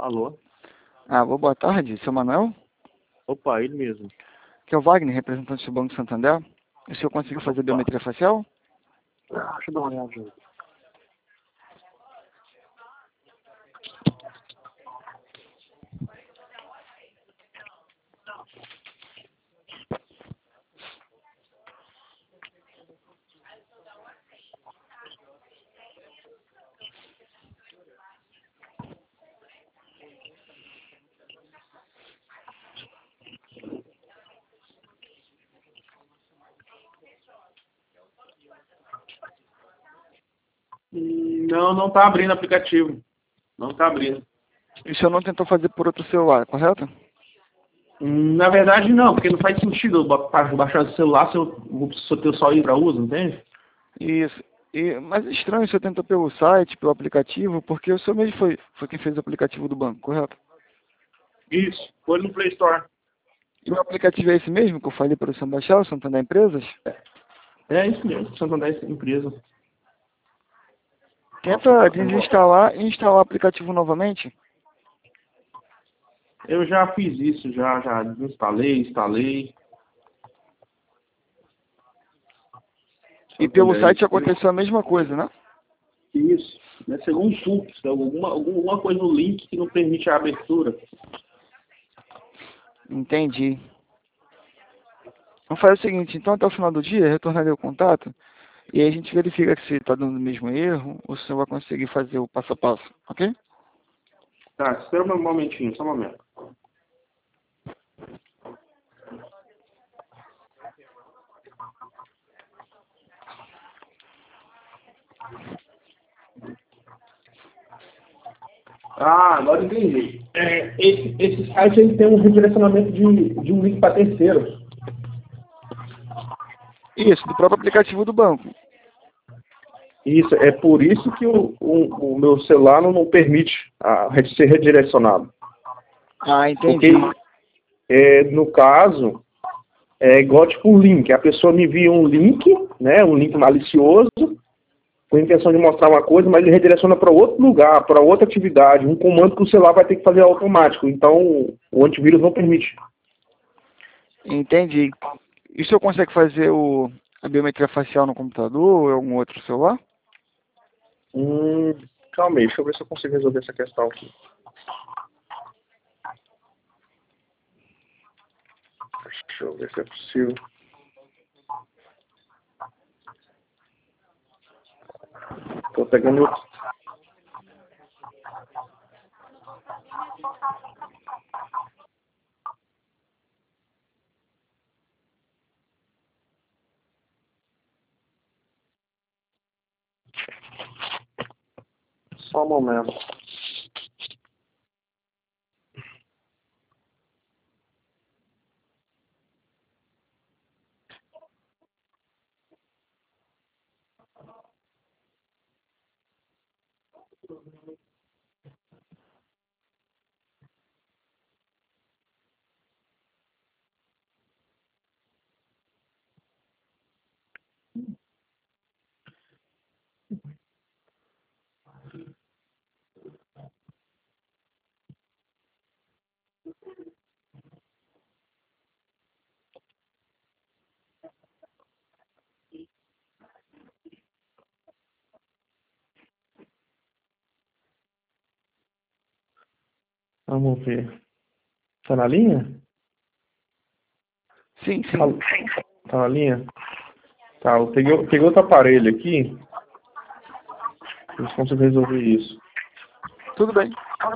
Alô? Boa tarde, seu Manuel? Opa, ele mesmo. Que é o Wagner, representante do Banco Santander. O senhor conseguiu fazer biometria facial? Deixa eu dar uma olhada, gente. Não tá abrindo o aplicativo. Não tá abrindo. E o senhor não tentou fazer por outro celular, correto? Na verdade, não, porque não faz sentido eu baixar o celular se eu ter só ir para uso, entende? Isso. Mas é estranho, o senhor tentou pelo site, pelo aplicativo, porque o senhor mesmo foi quem fez o aplicativo do banco, correto? Isso, foi no Play Store. E o aplicativo é esse mesmo que eu falei para o senhor baixar, o Santander Empresas? É isso mesmo, Santander Empresa. Tenta desinstalar e instalar o aplicativo novamente. Eu já fiz isso, já instalei. E pelo site aconteceu a mesma coisa, né? Isso, né? Segundo um cookies, alguma coisa no link que não permite a abertura. Entendi. Vamos fazer o seguinte, então até o final do dia, retornarei o contato e aí a gente verifica se está dando o mesmo erro ou se o senhor vai conseguir fazer o passo a passo, ok? Tá, espera um momentinho, só um momento. Agora entendi. Esse site ele tem um redirecionamento de um link para terceiros. Isso, do próprio aplicativo do banco. Isso, é por isso que o meu celular não permite ser redirecionado. Entendi. Porque, no caso, é igual tipo um link. A pessoa me envia um link, né, um link malicioso, com a intenção de mostrar uma coisa, mas ele redireciona para outro lugar, para outra atividade, um comando que o celular vai ter que fazer automático. Então, o antivírus não permite. Entendi. E o senhor consegue fazer a biometria facial no computador ou em algum outro celular? Calma aí, deixa eu ver se eu consigo resolver essa questão aqui. Deixa eu ver se é possível. Tô pegando outro. Só um momento. Vamos ver. Tá na linha? Sim. Tá na linha? Tá, eu peguei outro aparelho aqui. Eles conseguem resolver isso. Tudo bem.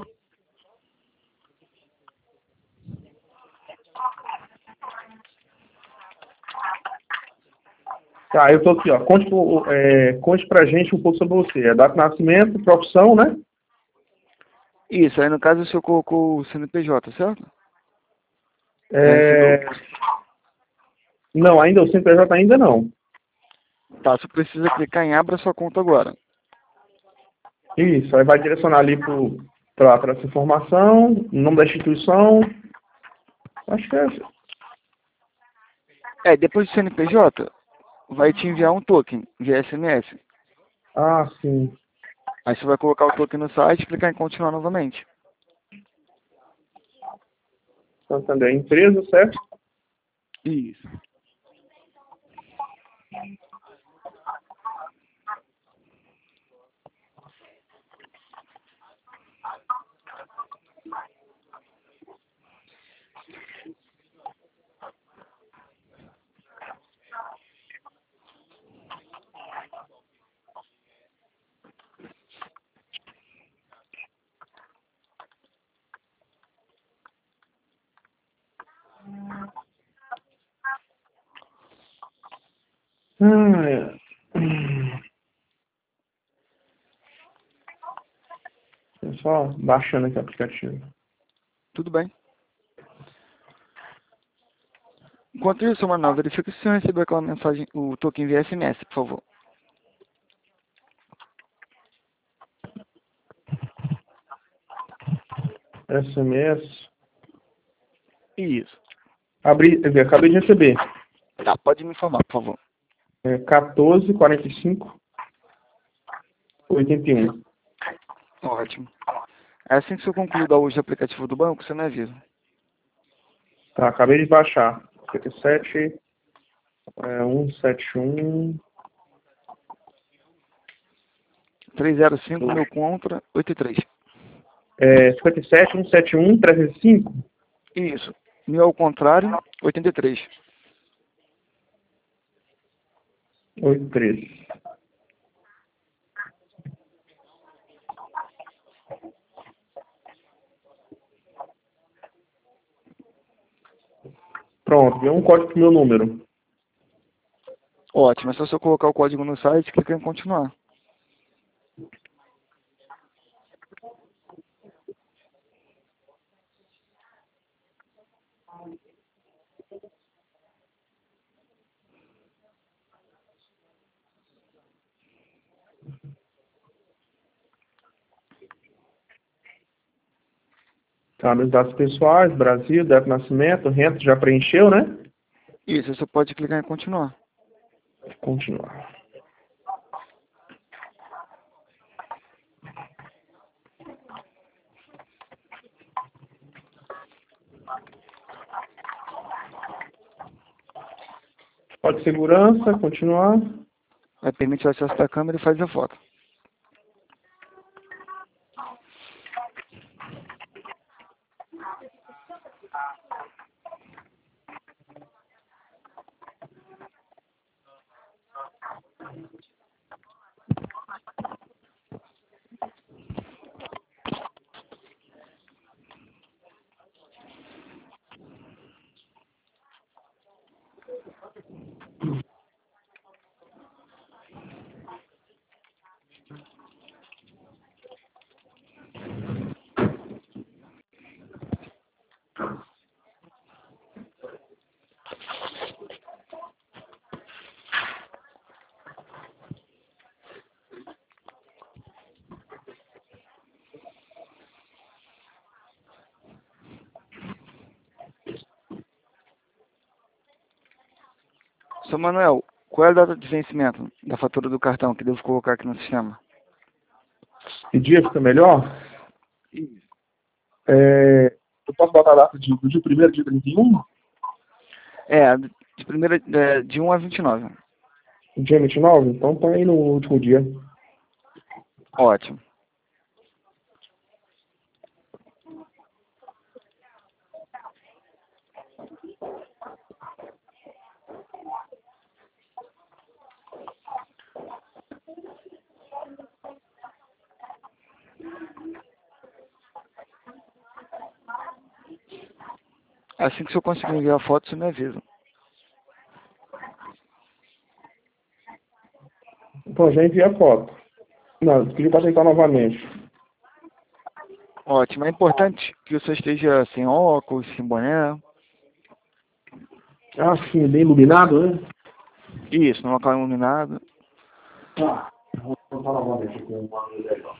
Tá, eu tô aqui, ó. Conte pra gente um pouco sobre você. É data de nascimento, profissão, né? Isso, aí no caso o senhor colocou o CNPJ, certo? Não, ainda o CNPJ ainda não. Tá, você precisa clicar em abra sua conta agora. Isso, aí vai direcionar ali para essa informação, nome da instituição. Acho que é. Depois do CNPJ, vai te enviar um token via SMS. Sim. Aí você vai colocar o token no site e clicar em continuar novamente. Santander Empresa, certo? Isso. Tô só baixando aqui o aplicativo. Tudo bem. Enquanto isso, Manuel, verifica se você recebeu aquela mensagem, o token via SMS, por favor. SMS. Isso. Acabei de receber. Tá, pode me informar, por favor. 14 45 81. Ótimo. É assim que você concluir dar hoje o aplicativo do banco, você me avisa. Tá, acabei de baixar. 57 171 305, meu contra, 83. 57 171 305 Isso. Mil ao contrário, 83. 83. Pronto, deu um código pro meu número. Ótimo. É só você colocar o código no site e clicar em continuar. Tá, meus dados pessoais, Brasil, data de nascimento, renta, já preencheu, né? Isso, você pode clicar em continuar. Continuar. Pode segurança, continuar. Vai permitir o acesso da câmera e faz a foto. Seu Manuel, qual é a data de vencimento da fatura do cartão que devo colocar aqui no sistema? Que dia fica melhor? Eu posso botar a data do dia 1º, dia 31? De 1 a 29. Dia 29? Então tá aí no último dia. Ótimo. Assim que eu conseguir enviar a foto, você me avisa. Então, já enviei a foto. Não, pedi para tentar novamente. Ótimo. É importante que você esteja sem óculos, sem boné. Ah, sim, bem iluminado, né? Isso, num local iluminado. Tá. Vou tentar novamente aqui um ângulo legal.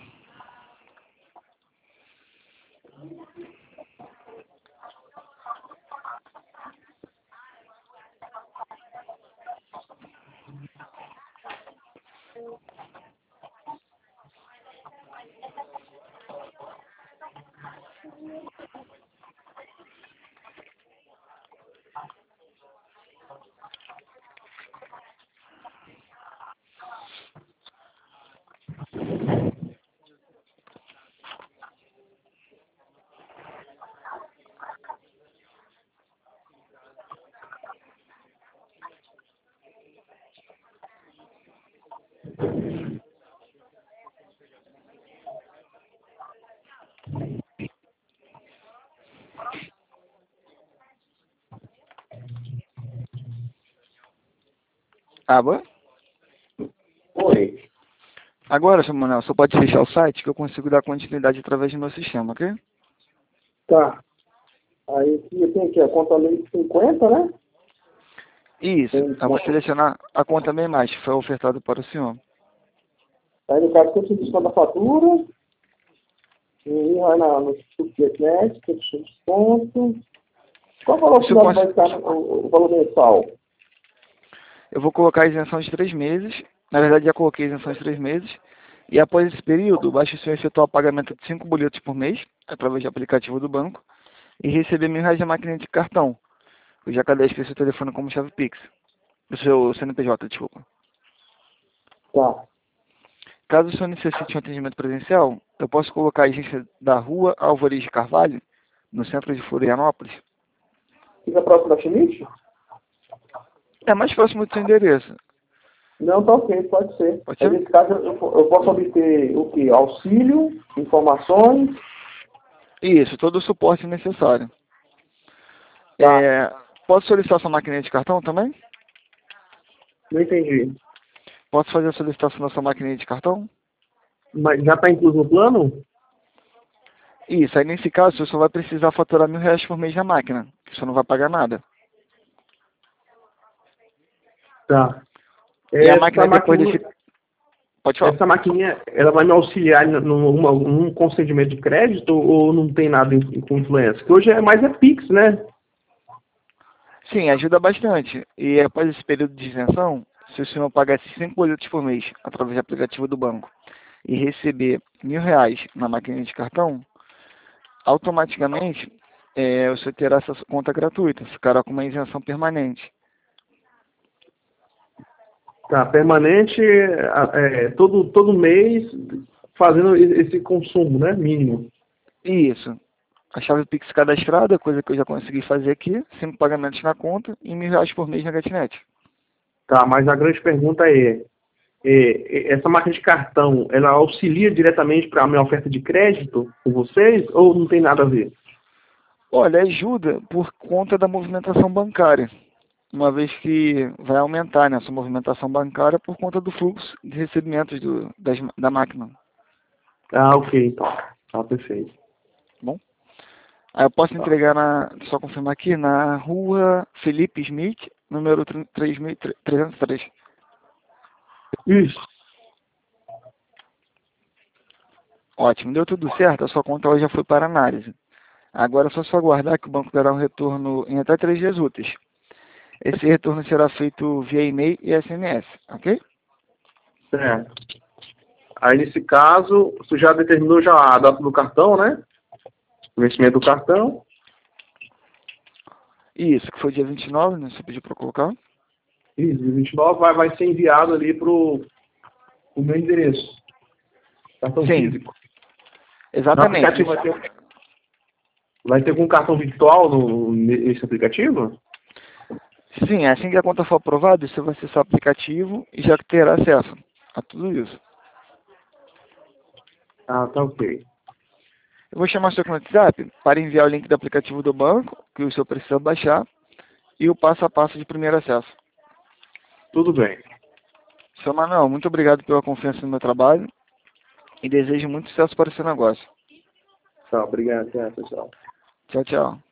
Aba? Oi. Agora, seu Manuel, só pode fechar o site que eu consigo dar continuidade através do meu sistema, ok? Tá. Aí aqui, eu tenho aqui a conta lei 50, né? Isso. Tem Eu vou selecionar a conta bem mais, que foi ofertada para o senhor. Aí no caso, tem desconto da fatura. E vai no Subjetnet, tem desconto. Qual o valor O senhor final vai cons- ficar o valor mensal? Eu vou colocar a isenção de 3 meses. Na verdade, já coloquei a isenção de 3 meses. E após esse período, basta o senhor efetuar o pagamento de 5 boletos por mês, através do aplicativo do banco, e receber R$ 1.000 na máquina de cartão. Eu já cadastrei seu telefone como chave Pix. O seu CNPJ, desculpa. Tá. Caso o senhor necessite um atendimento presencial, eu posso colocar a agência da Rua Álvares de Carvalho, no centro de Florianópolis. Fica próximo da Schmidt? É mais próximo do seu endereço. Não, tá ok, pode ser. Pode Aí, ser? nesse caso, eu posso obter o quê? Auxílio, informações. Isso, todo o suporte necessário. Tá. Posso solicitar sua máquina de cartão também? Não entendi. Posso fazer a solicitação da sua máquina de cartão? Mas já está incluso no plano? Isso, aí nesse caso, o senhor só vai precisar faturar R$ 1.000 por mês na máquina, que o senhor não vai pagar nada. Tá. E a Essa máquina depois maquininha, desse... Pode falar. essa maquininha, ela vai me auxiliar num concedimento de crédito ou não tem nada com influência? Que hoje é mais Pix, né? Sim, ajuda bastante. E após esse período de isenção, se o senhor pagar esses 5 boletos por mês através do aplicativo do banco e receber R$ 1.000 na máquina de cartão, automaticamente o senhor terá essa conta gratuita, ficará com uma isenção permanente. Tá, permanente, todo mês fazendo esse consumo, né? Mínimo. Isso. A chave Pix cadastrada, coisa que eu já consegui fazer aqui, 5 pagamentos na conta e R$ 1.000 por mês na GetNet. Tá, mas a grande pergunta essa máquina de cartão, ela auxilia diretamente para a minha oferta de crédito com vocês ou não tem nada a ver? Olha, ajuda por conta da movimentação bancária, uma vez que vai aumentar, né, a sua movimentação bancária por conta do fluxo de recebimentos da máquina. Ah, ok, então. Tá, perfeito. Bom? Aí eu posso Tá. entregar só confirmar aqui, na rua Felipe Smith, número 303. Isso. Ótimo, deu tudo certo, a sua conta hoje já foi para análise. Agora é só aguardar que o banco dará um retorno em até 3 dias úteis. Esse retorno será feito via e-mail e SMS, ok? Certo. Aí, nesse caso, você já determinou já a data do cartão, né? O vencimento do cartão. Isso, que foi dia 29, né? Você pediu para colocar. Isso, dia 29 vai ser enviado ali para o meu endereço. Cartão Sim, físico. No exatamente. aplicativo vai ter algum cartão virtual nesse aplicativo? Sim, assim que a conta for aprovada, você vai acessar o aplicativo e já terá acesso a tudo isso. Ah, tá ok. Eu vou chamar o seu WhatsApp para enviar o link do aplicativo do banco, que o senhor precisa baixar, e o passo a passo de primeiro acesso. Tudo bem. Seu Manuel, muito obrigado pela confiança no meu trabalho e desejo muito sucesso para o seu negócio. Tá, obrigado, pessoal. Tchau, tchau.